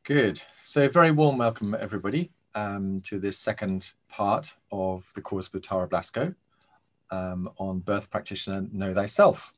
Good. So very warm welcome, everybody, to this second part of the course with Tara Blasco on Birth Practitioner Know Thyself.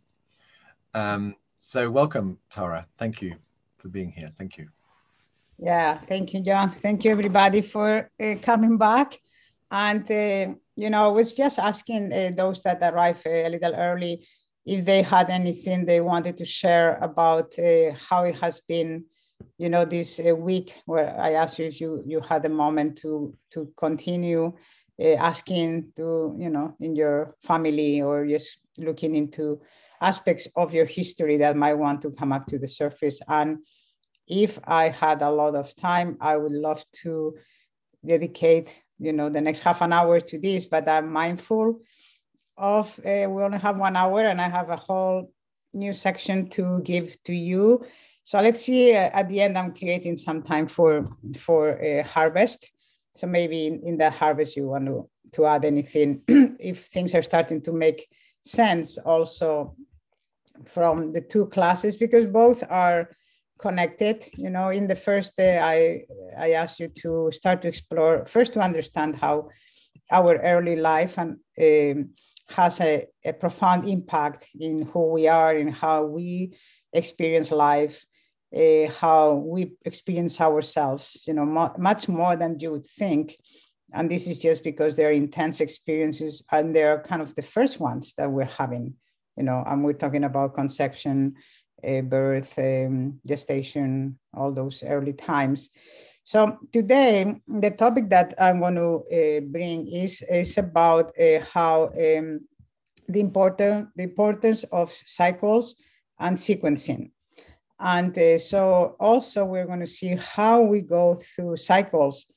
So welcome, Tara. Thank you for being here. Thank you. Yeah, thank you, John. Thank you, everybody, for coming back. And, I was just asking those that arrived a little early if they had anything they wanted to share about how it has been, this week, where I asked you if you had a moment to continue asking to, in your family, or just looking into aspects of your history that might want to come up to the surface. And if I had a lot of time, I would love to dedicate, the next half an hour to this, but I'm mindful of, we only have 1 hour and I have a whole new section to give to you. So let's see, at the end, I'm creating some time for harvest. So maybe in that harvest, you want to add anything, if things are starting to make sense also from the two classes, because both are connected. In the first day, I asked you to start to explore, first to understand how our early life and has a profound impact in who we are and how we experience life, how we experience ourselves, much more than you would think. And this is just because they're intense experiences and they're kind of the first ones that we're having, and we're talking about conception, birth, gestation, all those early times. So today, the topic that I'm going to bring is about how the importance of cycles and sequencing. And so also we're going to see how we go through cycles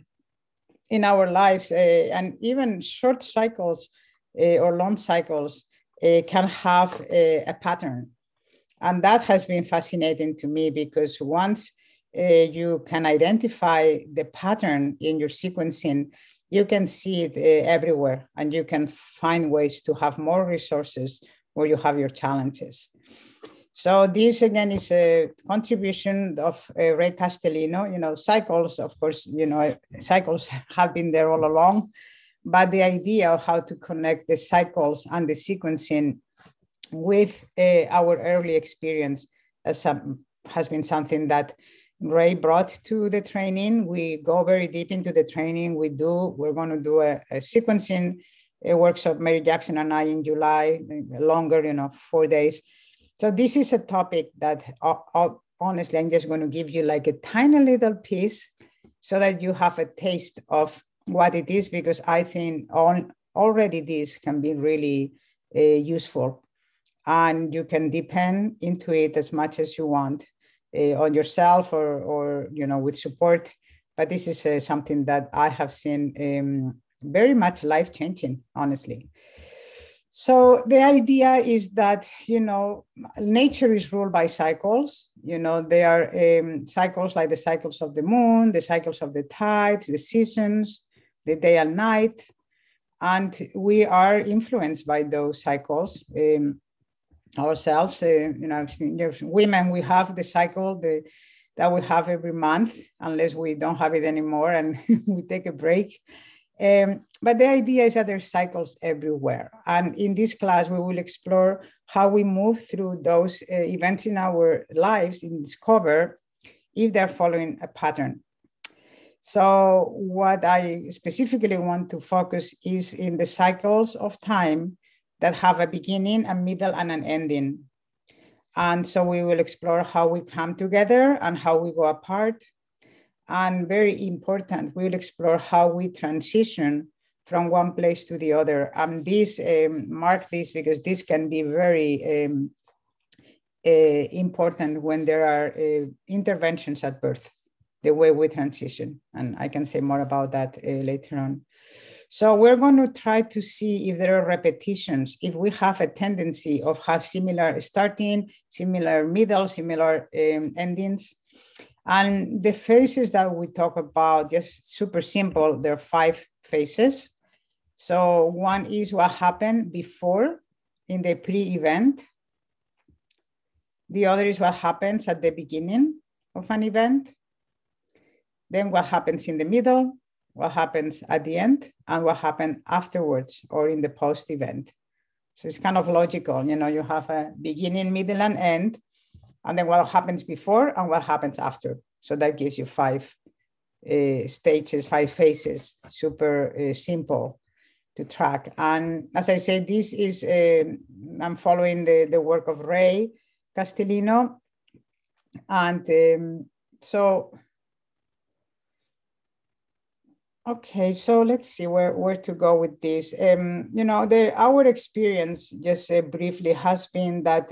in our lives, and even short cycles or long cycles can have a pattern. And that has been fascinating to me, because once you can identify the pattern in your sequencing, you can see it everywhere, and you can find ways to have more resources where you have your challenges. So this, again, is a contribution of Ray Castellino. Cycles, of course, cycles have been there all along, but the idea of how to connect the cycles and the sequencing with our early experience has been something that Ray brought to the training. We go very deep into the training. We're going to do a sequencing workshop, Mary Jackson and I, in July, longer, 4 days. So this is a topic that honestly, I'm just going to give you like a tiny little piece so that you have a taste of what it is, because I think already this can be really useful. And you can depend into it as much as you want on yourself or with support. But this is something that I have seen very much life-changing, honestly. So the idea is that, nature is ruled by cycles. There are cycles like the cycles of the moon, the cycles of the tides, the seasons, the day and night. And we are influenced by those cycles. Ourselves, women, we have the cycle that we have every month, unless we don't have it anymore and we take a break. But the idea is that there's cycles everywhere. And in this class, we will explore how we move through those events in our lives and discover if they're following a pattern. So what I specifically want to focus is in the cycles of time that have a beginning, a middle, and an ending. And so we will explore how we come together and how we go apart. And very important, we will explore how we transition from one place to the other. And mark this, because this can be very important when there are interventions at birth, the way we transition. And I can say more about that later on. So we're going to try to see if there are repetitions, if we have a tendency of have similar starting, similar middle, similar endings. And the phases that we talk about, just super simple, there are 5 phases. So one is what happened before in the pre-event. The other is what happens at the beginning of an event. then what happens in the middle, what happens at the end, and what happened afterwards or in the post event. So it's kind of logical, you know, you have a beginning, middle, and end, and then what happens before and what happens after. So that gives you 5 stages, 5 phases, super simple to track. And as I said, this is, I'm following the work of Ray Castellino. And okay, so let's see where to go with this. You know, our experience, just briefly, has been that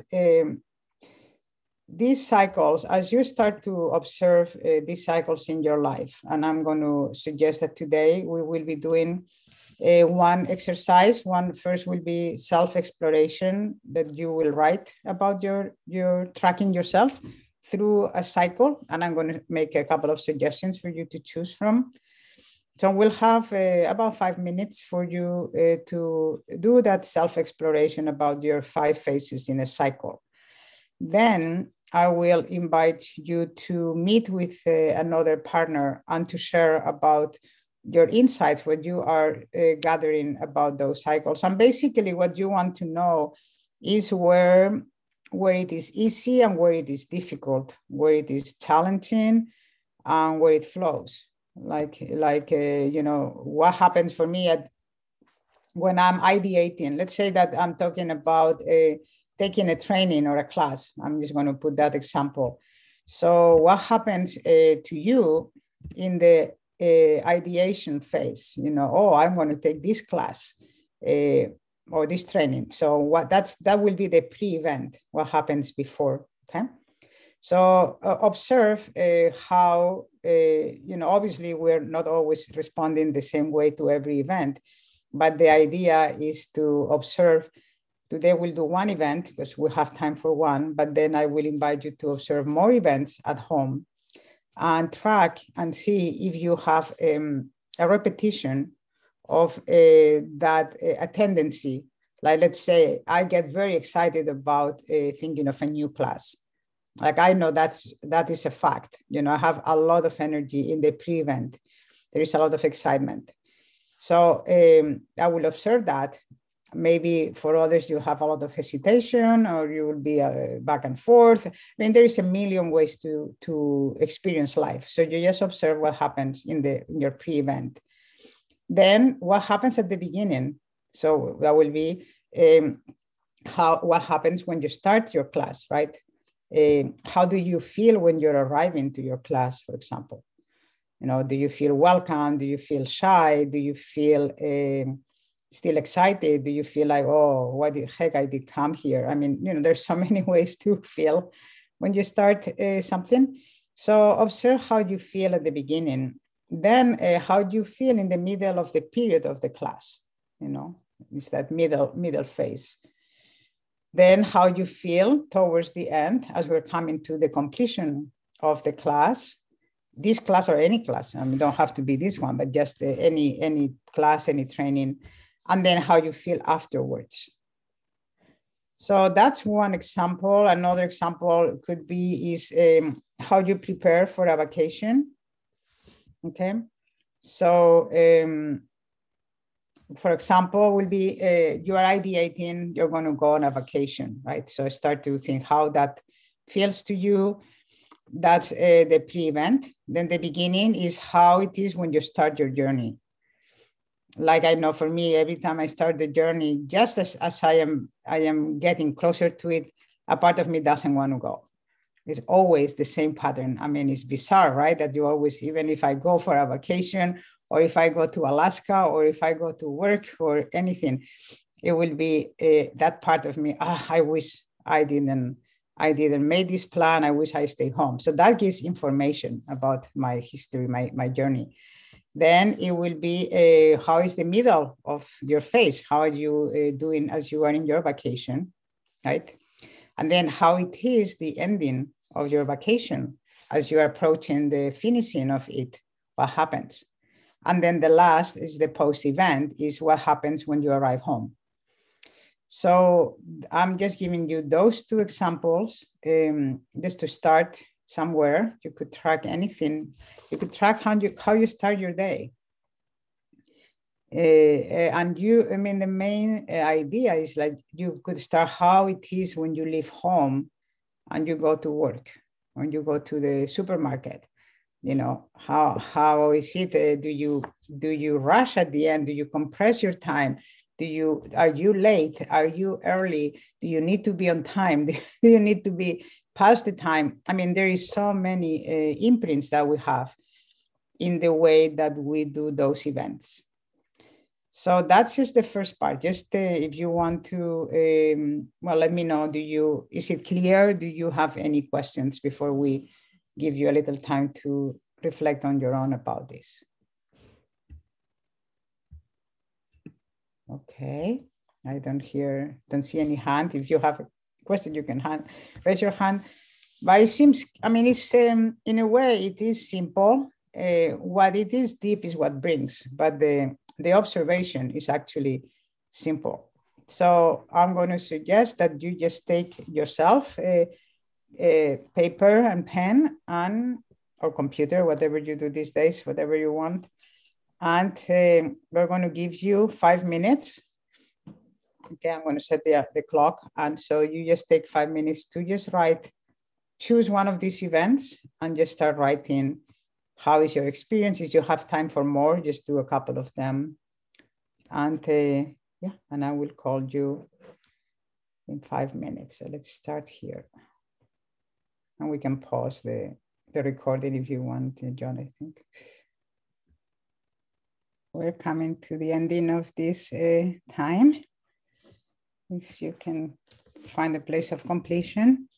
these cycles, as you start to observe these cycles in your life, and I'm going to suggest that today we will be doing one exercise. One first will be self-exploration, that you will write about your tracking yourself through a cycle, and I'm going to make a couple of suggestions for you to choose from. So we'll have about 5 minutes for you to do that self-exploration about your 5 phases in a cycle. Then I will invite you to meet with another partner and to share about your insights, what you are gathering about those cycles. And basically what you want to know is where it is easy and where it is difficult, where it is challenging and where it flows. Like you know, what happens for me when I'm ideating. Let's say that I'm talking about taking a training or a class. I'm just going to put that example. So what happens to you in the ideation phase? You know, oh, I'm going to take this class or this training. So that will be the pre-event, what happens before, okay? So observe how, you know, obviously we're not always responding the same way to every event, but the idea is to observe. Today we'll do one event because we have time for one, but then I will invite you to observe more events at home and track and see if you have a repetition of a tendency. Like, let's say I get very excited about thinking of a new class. Like, I know that is a fact. You know, I have a lot of energy in the pre-event. There is a lot of excitement. So I will observe that. Maybe for others, you have a lot of hesitation, or you will be back and forth. I mean, there is a million ways to experience life. So you just observe what happens in your pre-event. Then what happens at the beginning? So that will be what happens when you start your class, right? How do you feel when you're arriving to your class, for example? You know, do you feel welcome? Do you feel shy? Do you feel still excited? Do you feel like, oh, why the heck I did come here? I mean, you know, there's so many ways to feel when you start something. So observe how you feel at the beginning. Then how do you feel in the middle of the period of the class? You know, it's that middle phase. Then how you feel towards the end as we're coming to the completion of the class, this class or any class. I mean, don't have to be this one, but just any class, any training. And then how you feel afterwards. So that's one example. Another example could be is how you prepare for a vacation. Okay. So for example, will be you are ideating, you're going to go on a vacation, right? So start to think how that feels to you. That's the pre-event. Then the beginning is how it is when you start your journey. Like, I know for me, every time I start the journey, just as I am getting closer to it, a part of me doesn't want to go. It's always the same pattern. I mean, it's bizarre, right? That you always, even if I go for a vacation, or if I go to Alaska, or if I go to work or anything, it will be that part of me. I wish I didn't make this plan. I wish I stayed home. So that gives information about my history, my journey. Then it will be how is the middle of your phase? How are you doing as you are in your vacation, right? And then how it is the ending of your vacation as you are approaching the finishing of it, what happens? And then the last is the post-event, is what happens when you arrive home. So I'm just giving you those two examples just to start somewhere. You could track anything. You could track how you start your day. And I mean, the main idea is like you could start how it is when you leave home and you go to work, when you go to the supermarket. You know, how is it? Do you rush at the end? Do you compress your time? Are you late? Are you early? Do you need to be on time? Do you need to be past the time? I mean, there is so many imprints that we have in the way that we do those events. So that's just the first part. Just if you want to, well, let me know. Is it clear? Do you have any questions before we give you a little time to reflect on your own about this? Okay, I don't see any hand. If you have a question, you can raise your hand. But it seems, I mean, it's in a way, it is simple. What it is deep is what brings, but the observation is actually simple. So I'm going to suggest that you just take yourself a paper and pen or computer, whatever you do these days, whatever you want. And we're going to give you 5 minutes. Okay, I'm going to set the clock. And so you just take 5 minutes to just choose one of these events and just start writing. How is your experience? If you have time for more, just do a couple of them. And yeah, and I will call you in 5 minutes. So let's start here. And we can pause the recording if you want, John, I think. We're coming to the ending of this time. If you can find a place of completion.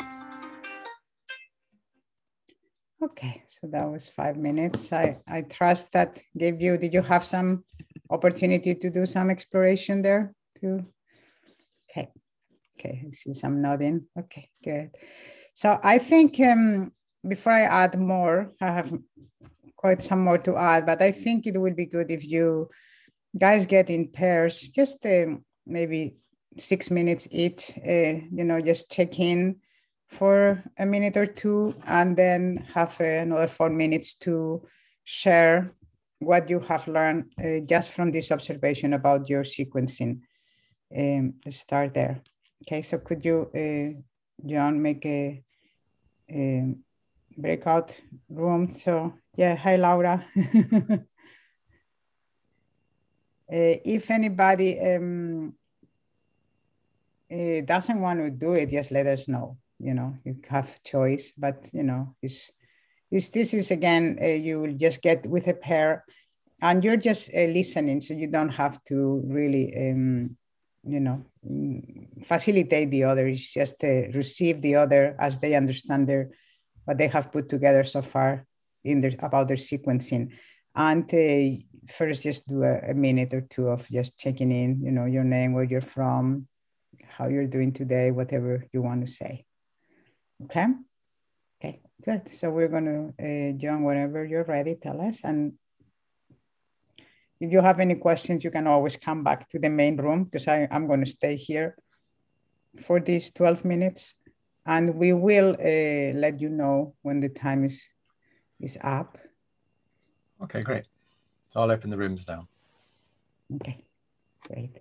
Okay, so that was 5 minutes. I trust that gave you, did you have some opportunity to do some exploration there too? Okay, I see some nodding. Okay, good. So I think before I add more, I have quite some more to add, but I think it will be good if you guys get in pairs, just maybe 6 minutes each, just check in for a minute or two, and then have another 4 minutes to share what you have learned just from this observation about your sequencing. Let's start there. Okay, so could you, John, make a breakout room? So yeah, hi, Laura. If anybody doesn't want to do it, just let us know. You know, you have choice, but you know, this is again, you will just get with a pair, and you're just listening, so you don't have to really, facilitate the other. It's just receive the other as they understand what they have put together so far about their sequencing, and first just do a minute or two of just checking in. You know, your name, where you're from, how you're doing today, whatever you want to say. Okay. Okay, good. So we're going to, John, whenever you're ready, tell us. And if you have any questions, you can always come back to the main room, because I'm going to stay here for these 12 minutes. And we will let you know when the time is up. Okay, great. I'll open the rooms now. Okay, great.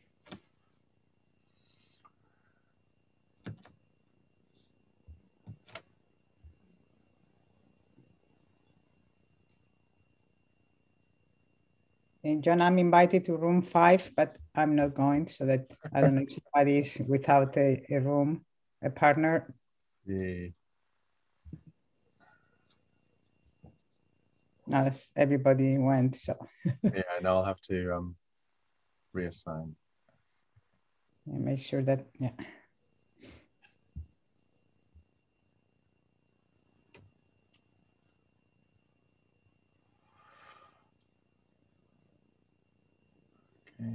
And John, I'm invited to room 5, but I'm not going, so that I don't know if somebody is without a room, a partner. Yeah. No, everybody went, so. Yeah, and I'll have to reassign. Yeah, make sure that, yeah. Okay.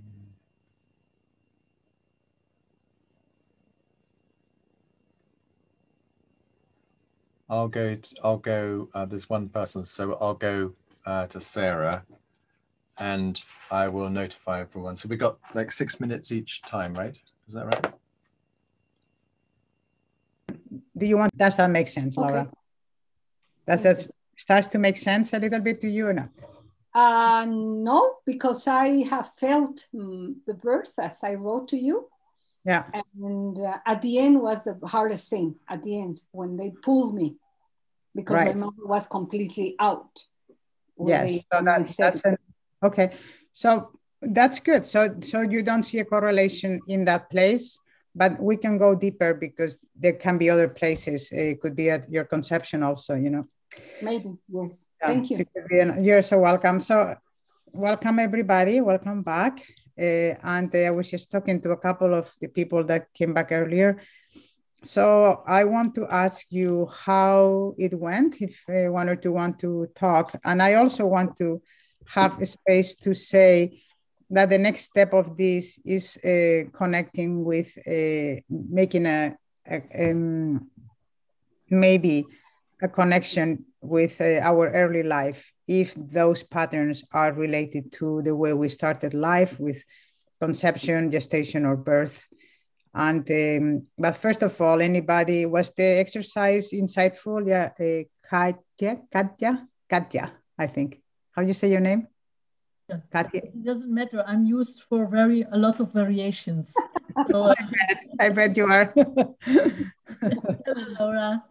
I'll go, there's one person, so I'll go to Sarah, and I will notify everyone. So we got like 6 minutes each time, right? Is that right? Do you want, does that make sense, Laura? Okay. Does that starts to make sense a little bit to you or not? No, because I have felt the birth as I wrote to you. Yeah. And at the end was the hardest thing, at the end, when they pulled me, because my mother was completely out. Yes, so okay. So that's good. So you don't see a correlation in that place, but we can go deeper because there can be other places. It could be at your conception also, you know. Maybe, yes. Thank you. You're so welcome. So welcome everybody, welcome back. And I was just talking to a couple of the people that came back earlier. So I want to ask you how it went, if one or two want to talk. And I also want to have a space to say that the next step of this is connecting with making maybe a connection with our early life, if those patterns are related to the way we started life with conception, gestation, or birth. And but first of all, anybody, was the exercise insightful? Yeah, Katya, I think. How do you say your name? Yeah. Katya. It doesn't matter. I'm used for a lot of variations. So, I bet you are. Hello, Laura.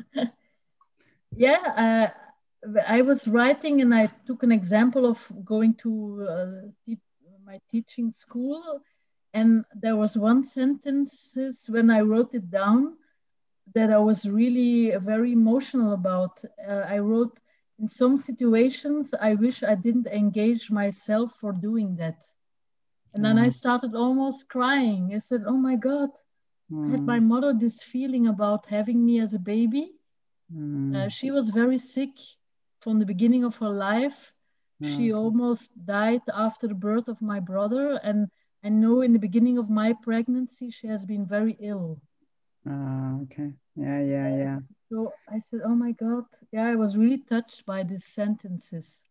Yeah, I was writing and I took an example of going to my teaching school. And there was one sentence when I wrote it down that I was really very emotional about. I wrote, in some situations, I wish I didn't engage myself for doing that. And then I started almost crying. I said, oh my God, had my mother this feeling about having me as a baby? She was very sick from the beginning of her life. She almost died after the birth of my brother. And I know in the beginning of my pregnancy, she has been very ill. Okay. Yeah. So I said, oh my God. Yeah, I was really touched by these sentences.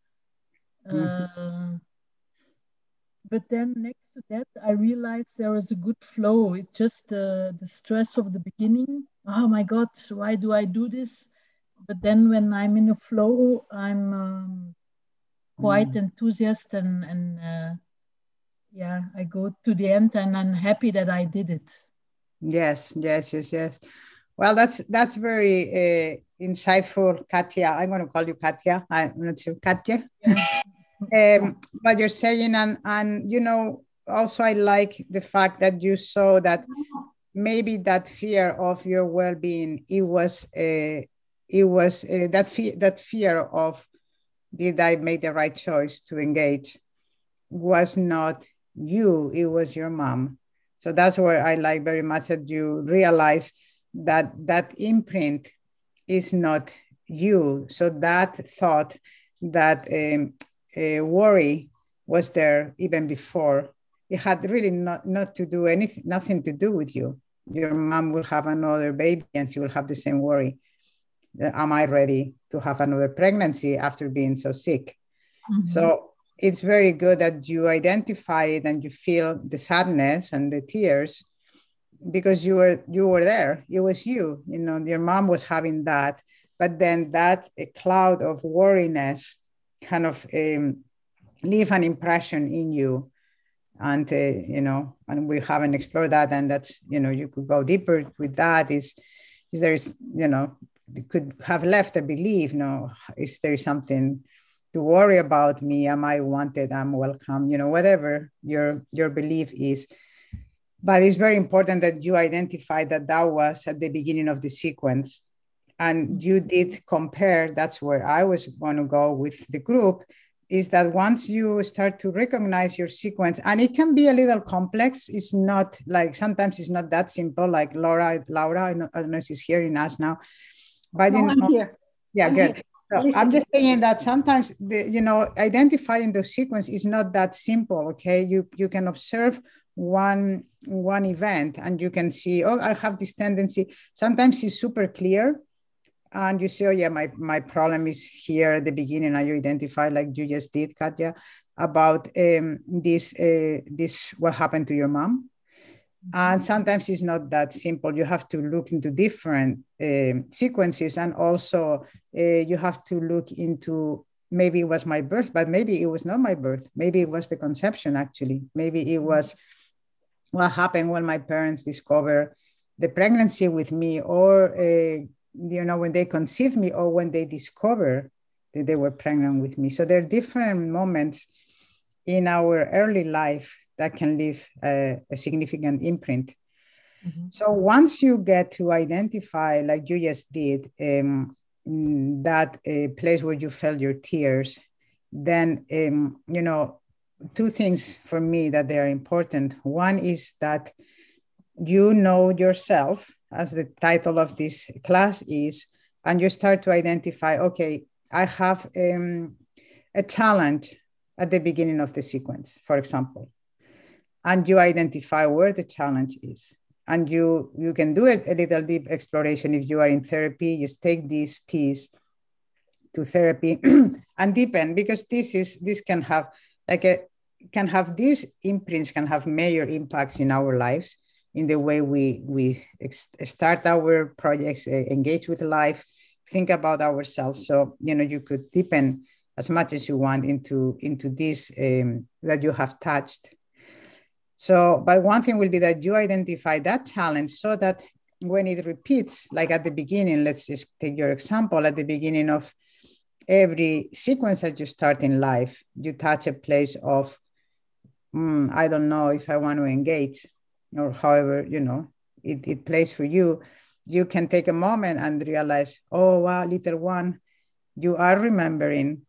But then next to that, I realized there was a good flow. It's just the stress of the beginning. Oh my God, why do I do this? But then when I'm in a flow, I'm quite enthusiastic and yeah, I go to the end and I'm happy that I did it. Yes. Well, that's very insightful, Katya. I'm going to call you Katya. I'm not sure, Katya. Yeah. But you're saying, and you know, also I like the fact that you saw that maybe that fear of your well-being, it was that fear of, did I make the right choice to engage, was not you, it was your mom. So that's where I like very much that you realize that that imprint is not you. So that thought, that worry was there even before. It had really not to do anything, nothing to do with you. Your mom will have another baby and she will have the same worry. Am I ready to have another pregnancy after being so sick? So it's very good that you identify it and you feel the sadness and the tears because you were there. It was you, you know, your mom was having that, but then that a cloud of worriness kind of leave an impression in you. And, you know, and we haven't explored that. And that's, you know, you could go deeper with that is there's, you know, you could have left a belief, no, is there something to worry about me? Am I wanted? I'm welcome, you know, whatever your belief is. But it's very important that you identify that was at the beginning of the sequence. And you did compare, that's where I was going to go with the group, is that once you start to recognize your sequence, and it can be a little complex, it's not like, sometimes it's not that simple, like Laura, I don't know if she's hearing us now, but you know, I'm here. Yeah, I'm good. Here. So I'm just saying that sometimes, you know, identifying the sequence is not that simple, okay? You can observe one event and you can see, oh, I have this tendency. Sometimes it's super clear, and you say, oh yeah, my problem is here at the beginning, and you identify, like you just did, Katya, about this what happened to your mom. And sometimes it's not that simple. You have to look into different sequences, and also you have to look into, maybe it was my birth, but maybe it was not my birth. Maybe it was the conception, actually. Maybe it was what happened when my parents discovered the pregnancy with me, or when they conceived me, or when they discovered that they were pregnant with me. So there are different moments in our early life that can leave a significant imprint. Mm-hmm. So once you get to identify, like you just did, that place where you felt your tears, then, two things for me that they are important. One is that you know yourself, as the title of this class is, and you start to identify, okay, I have a challenge at the beginning of the sequence, for example, and you identify where the challenge is. And you can do a little deep exploration. If you are in therapy, just take this piece to therapy and deepen, because this can have these imprints can have major impacts in our lives, in the way we start our projects, engage with life, think about ourselves. So, you could deepen as much as you want into this that you have touched. So, but one thing will be that you identify that challenge, so that when it repeats, like at the beginning, let's just take your example, at the beginning of every sequence that you start in life, you touch a place of, I don't know if I want to engage, or however, it plays for you. You can take a moment and realize, oh, wow, little one, you are remembering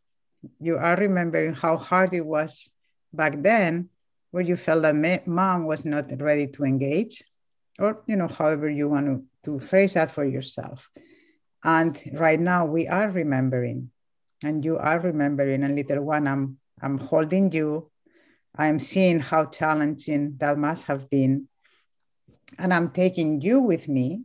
how hard it was back then, where you felt that mom was not ready to engage, or, however you want to phrase that for yourself. And right now we are remembering, and you are remembering, and little one, I'm holding you. I'm seeing how challenging that must have been. And I'm taking you with me.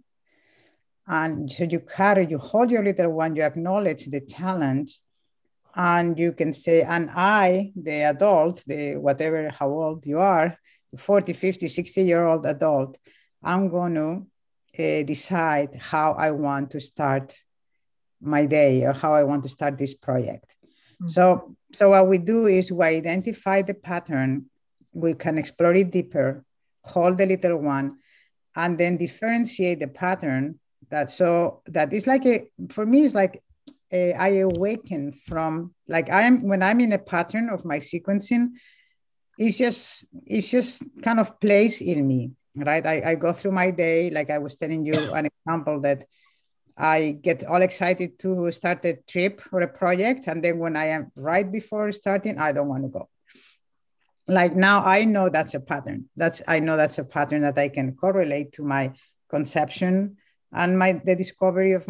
And so you hold your little one, you acknowledge the challenge, and you can say, and I, the adult, whatever, how old you are, 40, 50, 60-year-old adult, I'm going to decide how I want to start my day, or how I want to start this project. Mm-hmm. So what we do is we identify the pattern, we can explore it deeper, hold the little one, and then differentiate the pattern. That is like for me, it's like I awaken from, like when I'm in a pattern of my sequencing, it's just kind of plays in me, right? I go through my day, like I was telling you an example, that I get all excited to start a trip or a project, and then when I am right before starting, I don't want to go. Like now, I know that's a pattern. I know that's a pattern that I can correlate to my conception and the discovery of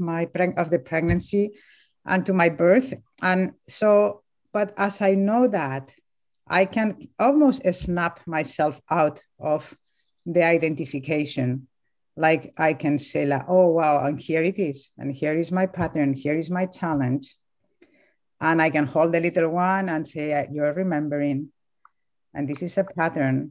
the pregnancy, and to my birth. And so, but as I know that, I can almost snap myself out of the identification. Like I can say, like, oh, wow, and here it is. And here is my pattern. Here is my challenge. And I can hold the little one and say, you're remembering. And this is a pattern.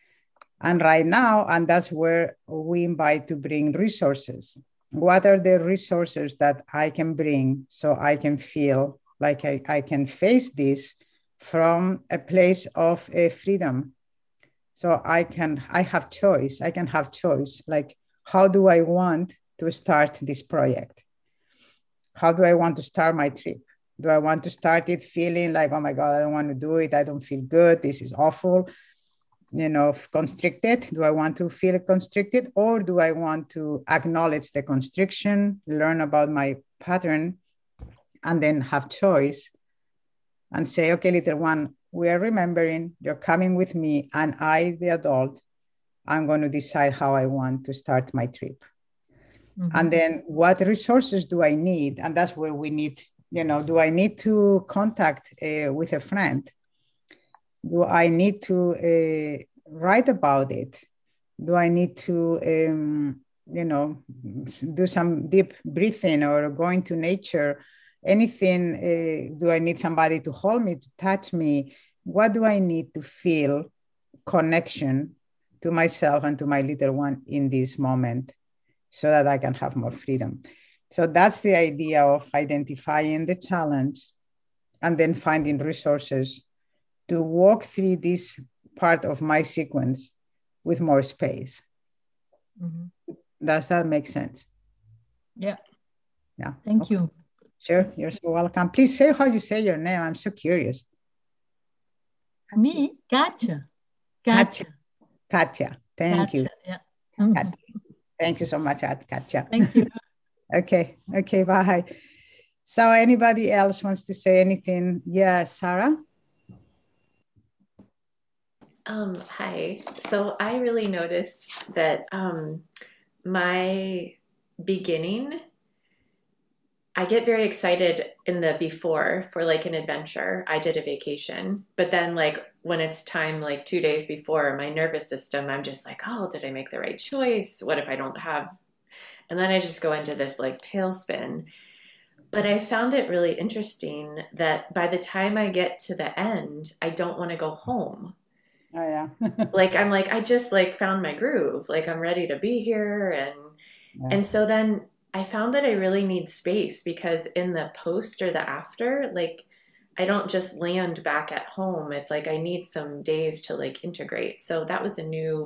And right now, and that's where we invite to bring resources. What are the resources that I can bring so I can feel like I can face this from a place of freedom? So I have choice. I can have choice. Like, how do I want to start this project? How do I want to start my trip? Do I want to start it feeling like, oh my God, I don't want to do it. I don't feel good. This is awful. Constricted. Do I want to feel constricted, or do I want to acknowledge the constriction, learn about my pattern, and then have choice and say, okay, little one, we are remembering, you're coming with me, and I, the adult, I'm going to decide how I want to start my trip. Mm-hmm. And then what resources do I need? And that's where we need, do I need to contact with a friend? Do I need to write about it? Do I need to, do some deep breathing or go into nature? Anything? Do I need somebody to hold me, to touch me? What do I need to feel connection to myself and to my little one in this moment so that I can have more freedom. So that's the idea of identifying the challenge and then finding resources to walk through this part of my sequence with more space. Mm-hmm. Does that make sense? Yeah. Yeah. Thank you. Sure. You're so welcome. Please say how you say your name. I'm so curious. Me, Katja. Katja. Thank you. Yeah. Katja. Thank you so much, Katja. Thank you. Okay, bye. So anybody else wants to say anything? Yeah, Sarah? Hi. So I really noticed that my beginning, I get very excited in the before for like an adventure. I did a vacation, but then like when it's time, like 2 days before, my nervous system, I'm just like, oh, did I make the right choice? What if I don't have? And then I just go into this like tailspin. But I found it really interesting that by the time I get to the end, I don't want to go home. Oh yeah. Like I'm like, I just like found my groove. Like I'm ready to be here. And so then I found that I really need space, because in the post or the after, like I don't just land back at home. It's like I need some days to like integrate. So that was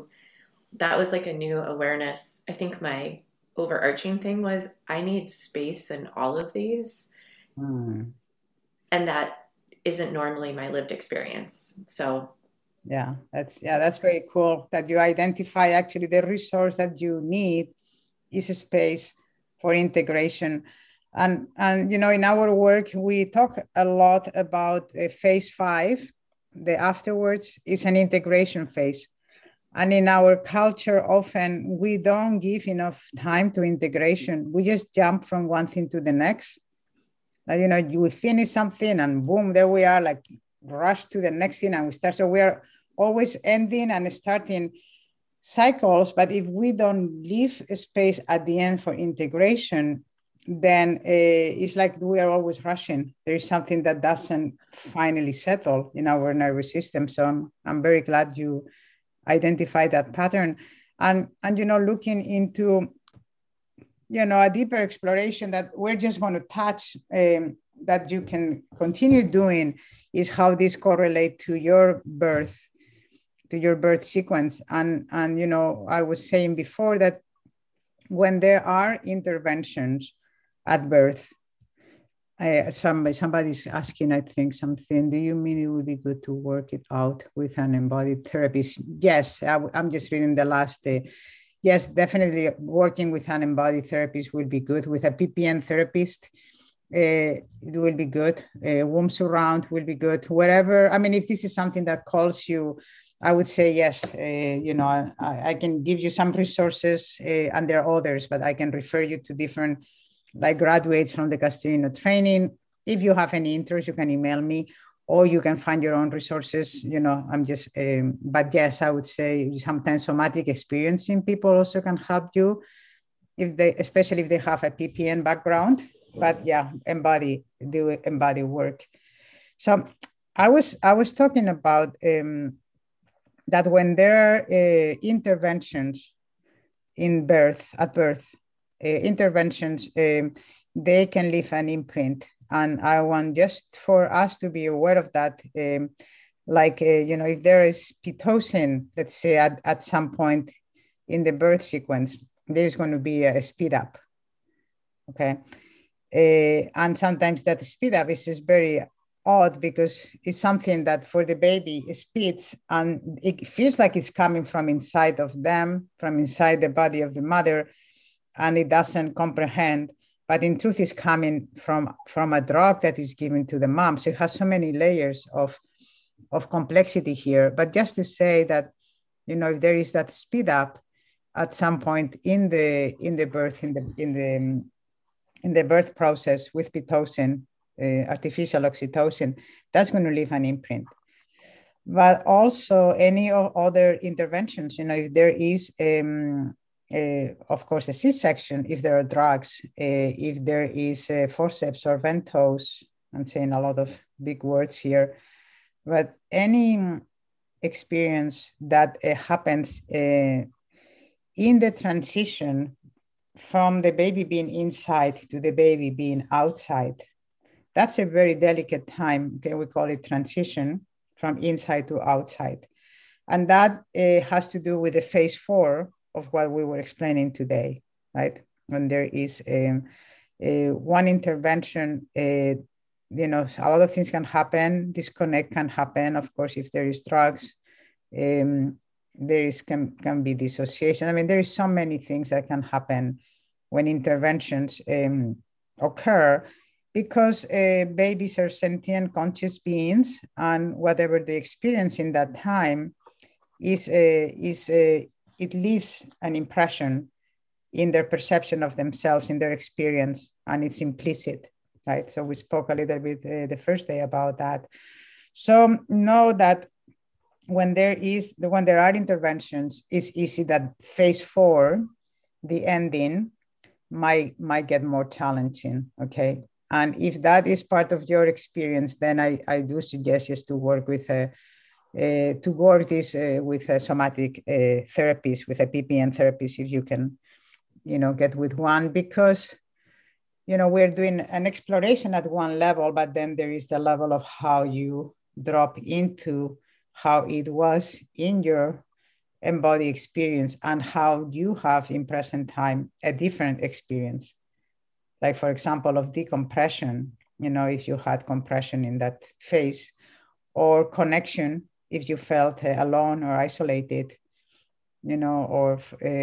like a new awareness. I think my overarching thing was I need space in all of these. And that isn't normally my lived experience. So that's very cool that you identify actually the resource that you need is a space for integration. And you know, in our work, we talk a lot about phase 5. The afterwards is an integration phase. And in our culture, often we don't give enough time to integration. We just jump from one thing to the next. You know, you will finish something and boom, there we are, like rush to the next thing and we start. So we are always ending and starting cycles. But if we don't leave a space at the end for integration, then it's like we are always rushing. There is something that doesn't finally settle in our nervous system. So I'm very glad you identify that pattern. And you know, looking into, you know, a deeper exploration that we're just going to touch, that you can continue doing, is how this correlate to your birth sequence. And you know, I was saying before that when there are interventions at birth, somebody's asking, I think, something. Do you mean it would be good to work it out with an embodied therapist? Yes, I'm just reading the last day. Yes, definitely working with an embodied therapist will be good. With a PPN therapist, it will be good. Womb surround will be good. Whatever. I mean, if this is something that calls you, I would say yes. You know, I can give you some resources, and there are others, but I can refer you to different, like graduates from the Castellino training. If you have any interest, you can email me, or you can find your own resources. You know, I'm just, but yes, I would say sometimes somatic experiencing people also can help you, especially if they have a PPN background. But yeah, do embody work. So I was talking about that when there are interventions at birth, interventions, they can leave an imprint. And I want just for us to be aware of that. You know, if there is Pitocin, let's say at some point in the birth sequence, there's going to be a speed up. Okay. And sometimes that speed up is just very odd, because it's something that for the baby speeds and it feels like it's coming from inside of them, from inside the body of the mother, and it doesn't comprehend, but in truth it's coming from a drug that is given to the mom. So it has so many layers of complexity here. But just to say that, you know, if there is that speed up at some point in the birth process with Pitocin, artificial oxytocin, that's going to leave an imprint. But also any other interventions, you know, if there is, of course, a C-section, if there are drugs, if there is a forceps or ventos, I'm saying a lot of big words here, but any experience that happens in the transition from the baby being inside to the baby being outside. That's a very delicate time. Okay, we call it transition from inside to outside. And that has to do with the phase 4 of what we were explaining today, right? When there is one intervention, you know, a lot of things can happen. Disconnect can happen, of course, if there is drugs. There is can be dissociation. I mean, there is so many things that can happen when interventions occur, because babies are sentient, conscious beings, and whatever they experience in that time it leaves an impression in their perception of themselves, in their experience, and it's implicit, right? So we spoke a little bit the first day about that. So know that when there are interventions, it's easy that phase 4, the ending, might get more challenging, okay? And if that is part of your experience, then I do suggest just to work with with a somatic therapist, with a PPN therapist, if you can, you know, get with one, because, you know, we're doing an exploration at one level, but then there is the level of how you drop into how it was in your embodied experience and how you have in present time a different experience. Like, for example, of decompression, you know, if you had compression in that phase, or connection, if you felt alone or isolated, you know, or,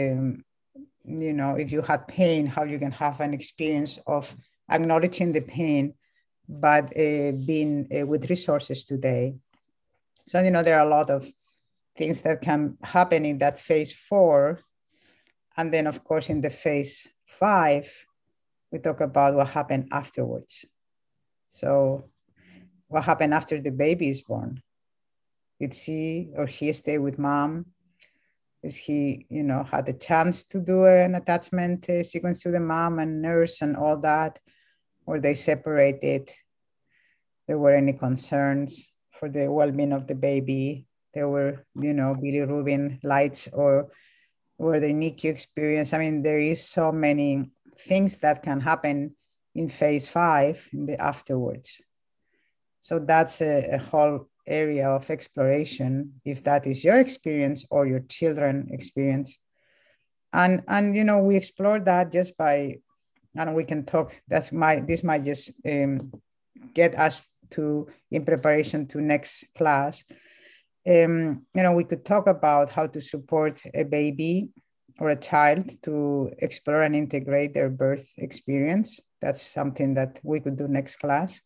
you know, if you had pain, how you can have an experience of acknowledging the pain, but being with resources today. So, you know, there are a lot of things that can happen in that phase 4. And then, of course, in the phase 5, we talk about what happened afterwards. So what happened after the baby is born? Did she or he stay with mom? Is he, you know, had the chance to do an attachment sequence to the mom and nurse and all that? Or they separated? There were any concerns for the well-being of the baby? There were, you know, bilirubin lights, or were the NICU experience? I mean, there is so many things that can happen in phase 5 in the afterwards. So that's a whole area of exploration, if that is your experience or your children's experience. And you know, we explore that just by, and we can talk, this might just get us to, in preparation to next class, you know, we could talk about how to support a baby or a child to explore and integrate their birth experience. That's something that we could do next class.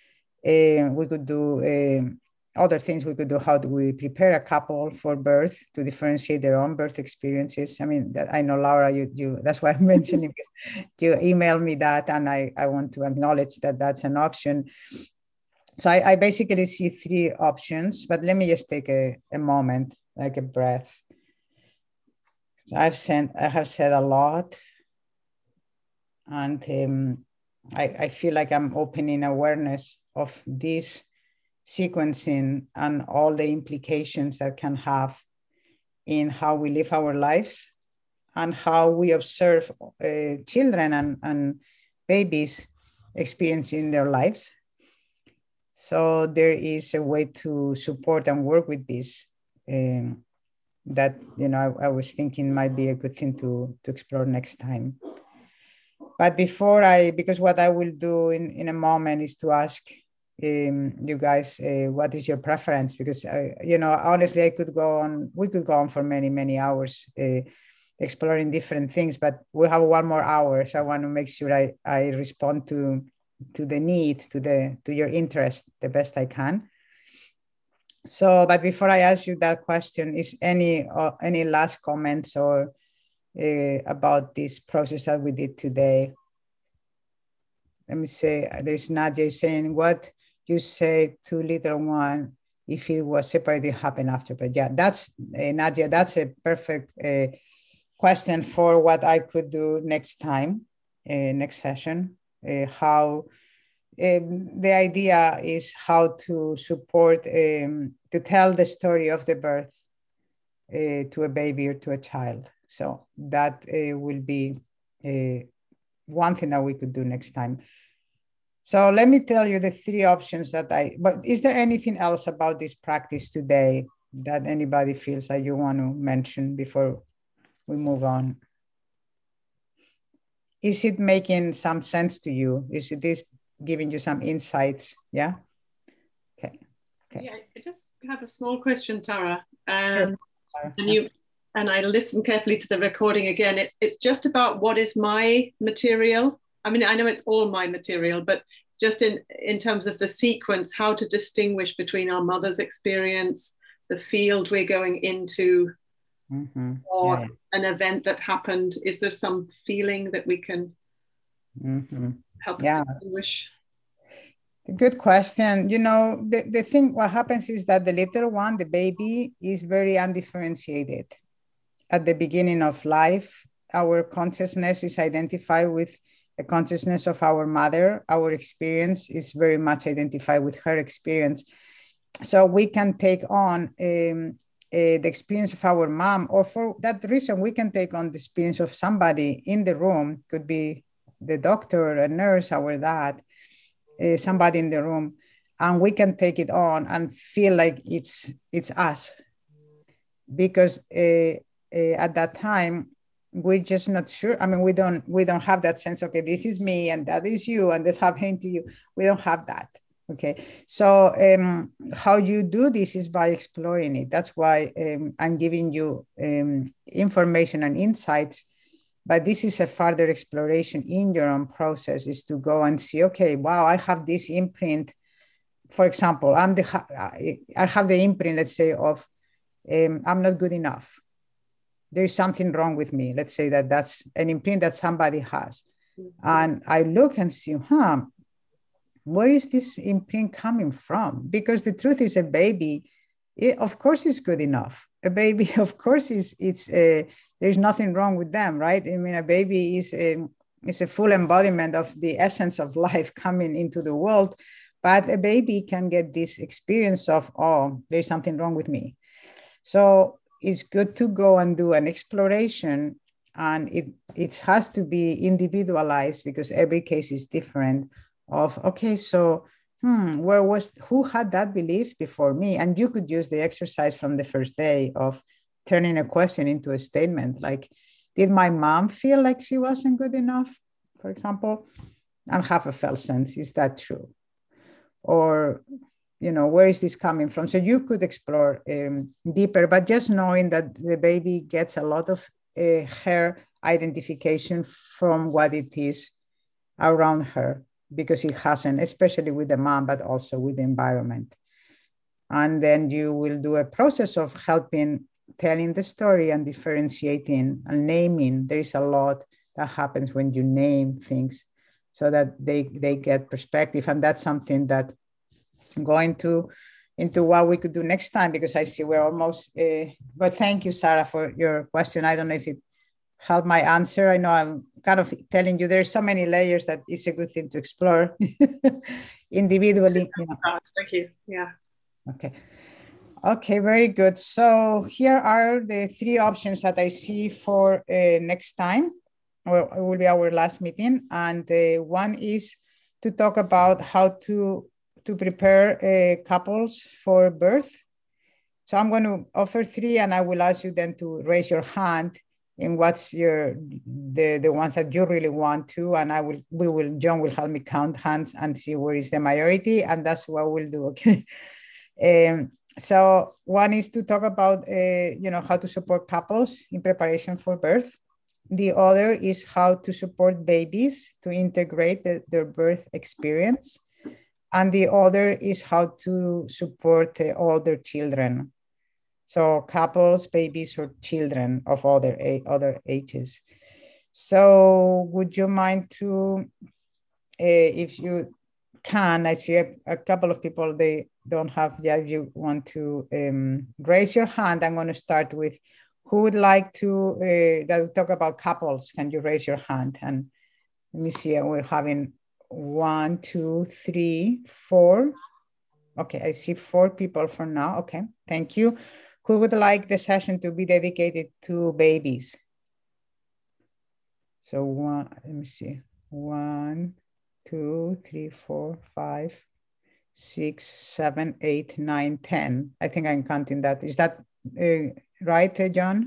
We could do other things. We could do, how do we prepare a couple for birth to differentiate their own birth experiences? I mean, I know, Laura, you that's why I'm mentioning, because you emailed me that, and I want to acknowledge that that's an option. So I basically see 3 options, but let me just take a moment, like a breath. I have said a lot, and I feel like I'm opening awareness of this sequencing and all the implications that can have in how we live our lives and how we observe children and babies experiencing their lives. So there is a way to support and work with this that, you know, I was thinking might be a good thing to explore next time. But before because what I will do in a moment is to ask you guys, what is your preference? Because, you know, honestly, we could go on for many, many hours exploring different things, but we'll have 1 more hour. So I want to make sure I respond to the need, to your interest the best I can. So, but before I ask you that question, is any last comments or about this process that we did today? Let me say, there's Nadia saying, what you say to little one, if it was separated, happen after. But yeah, that's Nadia, that's a perfect question for what I could do next time, next session, how the idea is how to support, to tell the story of the birth to a baby or to a child. So that will be one thing that we could do next time. So let me tell you the three options that but is there anything else about this practice today that anybody feels that you want to mention before we move on? Is it making some sense to you? Is it this giving you some insights? Yeah. Okay. Yeah, I just have a small question, Tara. Sure. And I listened carefully to the recording again. It's just about what is my material. I mean, I know it's all my material, but just in terms of the sequence, how to distinguish between our mother's experience, the field we're going into, or an event that happened. Is there some feeling that we can help us distinguish? Good question. You know, the thing, what happens is that the little one, the baby, is very undifferentiated. At the beginning of life, our consciousness is identified with the consciousness of our mother. Our experience is very much identified with her experience. So we can take on the experience of our mom, or for that reason, we can take on the experience of somebody in the room. Could be the doctor, a nurse, our dad, somebody in the room, and we can take it on and feel like it's us, because at that time we're just not sure. I mean, we don't have that sense. Okay, this is me and that is you and this happening to you. We don't have that. Okay, so how you do this is by exploring it. That's why I'm giving you information and insights. But this is a further exploration in your own process, is to go and see, okay, wow, I have this imprint. For example, I have the imprint, let's say, of I'm not good enough. There's something wrong with me. Let's say that that's an imprint that somebody has. And I look and see, where is this imprint coming from? Because the truth is, a baby, of course, is good enough. A baby, of course, there's nothing wrong with them, right? I mean, a baby is a full embodiment of the essence of life coming into the world. But a baby can get this experience of, oh, there's something wrong with me. So it's good to go and do an exploration, and it has to be individualized because every case is different. Of, okay, so who had that belief before me? And you could use the exercise from the first day of turning a question into a statement, like, did my mom feel like she wasn't good enough, for example? And have a felt sense, is that true? Or, you know, where is this coming from? So you could explore deeper, but just knowing that the baby gets a lot of her identification from what it is around her, because it hasn't, especially with the mom, but also with the environment. And then you will do a process of helping, telling the story and differentiating and naming. There is a lot that happens when you name things so that they get perspective. And that's something that I'm going into what we could do next time, because I see we're almost, but thank you, Sarah, for your question. I don't know if it helped my answer. I know I'm kind of telling you there's so many layers that it's a good thing to explore individually. You know. Thank you. Yeah. Okay, very good. So here are the three options that I see for next time. Well, it will be our last meeting. And one is to talk about how to prepare couples for birth. So I'm going to offer three, and I will ask you then to raise your hand in what's the ones that you really want to, and John will help me count hands and see where is the majority, and that's what we'll do. Okay. So one is to talk about how to support couples in preparation for birth. The other is how to support babies to integrate their birth experience. And the other is how to support older children. So couples, babies, or children of other ages. So would you mind to, if you can, I see a couple of people, they don't have yet. If you want to raise your hand, I'm going to start with who would like to that talk about couples. Can you raise your hand? And let me see, we're having 1, 2, 3, 4. Okay, I see 4 people for now. Okay, thank you. Who would like the session to be dedicated to babies? So let me see. 1, 2, 3, 4, 5, 6, 7, 8, 9, 10. I think I'm counting that. Is that right, John?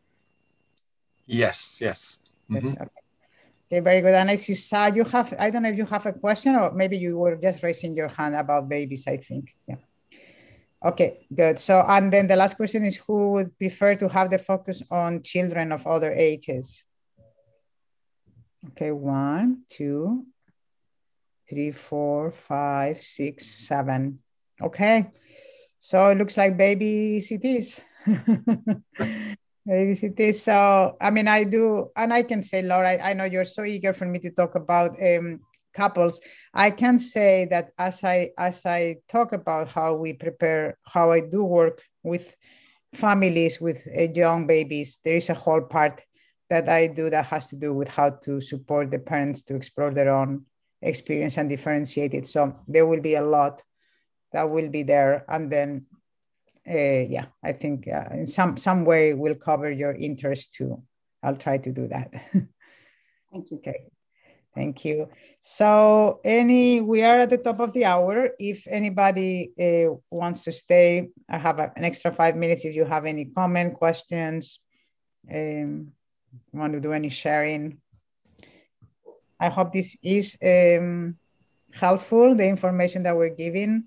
Yes, yes. Mm-hmm. Okay, very good. And I see, Sa, you have, I don't know if you have a question or maybe you were just raising your hand about babies, I think. Yeah. Okay, good. So, and then the last question is who would prefer to have the focus on children of other ages? Okay, 1, 2, 3, 4, 5, 6, 7. Okay. So it looks like babies it is. Babies it is. So, I mean, I do, and I can say, Laura, I know you're so eager for me to talk about couples. I can say that as I talk about how we prepare, how I do work with families with young babies, there is a whole part that I do that has to do with how to support the parents to explore their own experience and differentiate it. So there will be a lot that will be there. And then, yeah, I think in some way we'll cover your interest too. I'll try to do that. Thank you. Okay. Thank you. So we are at the top of the hour. If anybody wants to stay, I have an extra 5 minutes. If you have any comment, questions, want to do any sharing. I hope this is helpful, the information that we're giving.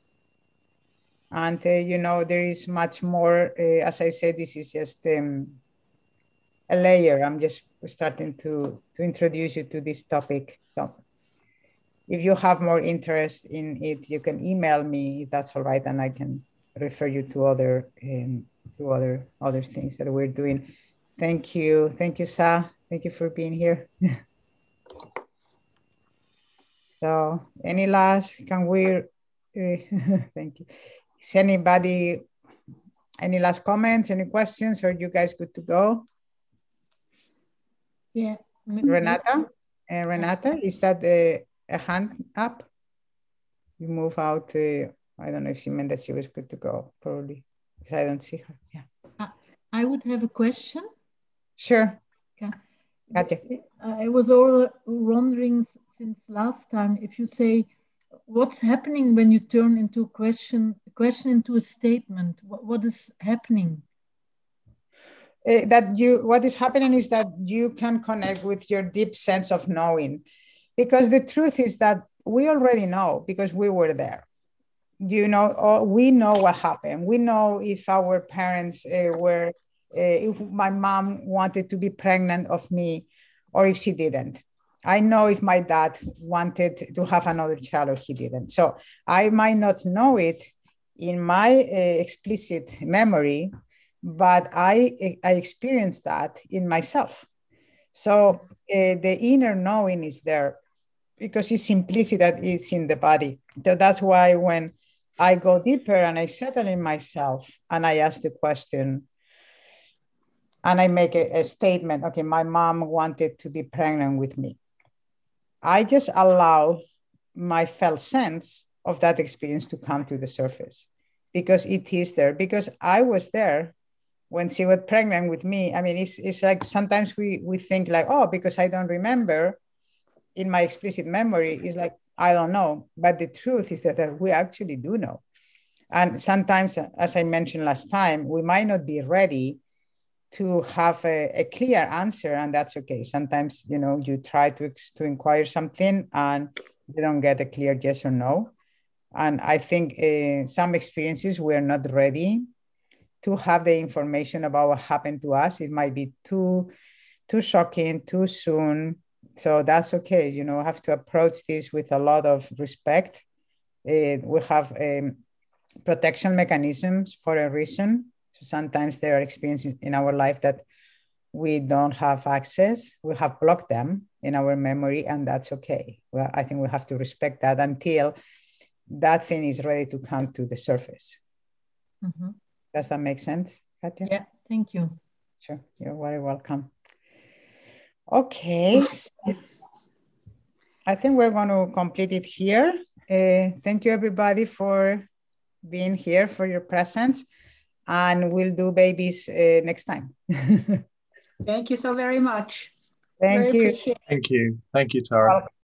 And, you know, there is much more, as I said, this is just a layer. I'm just starting to introduce you to this topic. So if you have more interest in it, you can email me if that's all right, and I can refer you to other things that we're doing. Thank you, Sa. Thank you for being here. So, any last? Can we? Thank you. Is anybody? Any last comments? Any questions? Or you guys good to go? Yeah. Renata. Renata, is that a hand up? You move out. I don't know if she meant that she was good to go, probably, because I don't see her. Yeah. I would have a question. Sure. Okay. Gotcha. I was all wondering since last time if you say what's happening when you turn into a question into a statement. What is happening? What is happening is that you can connect with your deep sense of knowing, because the truth is that we already know because we were there. You know, we know what happened. We know if our parents if my mom wanted to be pregnant of me or if she didn't. I know if my dad wanted to have another child or he didn't. So I might not know it in my explicit memory, but I experienced that in myself. So the inner knowing is there because it's implicit that it's in the body. So that's why when I go deeper and I settle in myself and I ask the question and I make a statement, okay, my mom wanted to be pregnant with me. I just allow my felt sense of that experience to come to the surface because it is there, because I was there when she was pregnant with me. I mean, it's like sometimes we think like, oh, because I don't remember in my explicit memory, it's like, I don't know. But the truth is that we actually do know. And sometimes, as I mentioned last time, we might not be ready to have a clear answer, and that's okay. Sometimes, you know, you try to inquire something and you don't get a clear yes or no. And I think some experiences we're not ready to have the information about what happened to us. It might be too shocking, too soon. So that's okay. You know, have to approach this with a lot of respect. We have protection mechanisms for a reason. So sometimes there are experiences in our life that we don't have access. We have blocked them in our memory, and that's okay. Well, I think we have to respect that until that thing is ready to come to the surface. Mm-hmm. Does that make sense, Katia? Yeah, thank you. Sure, you're very welcome. Okay. I think we're going to complete it here. Thank you, everybody, for being here, for your presence. And we'll do babies next time. Thank you so very much. Thank you. Thank you. Thank you, Tara.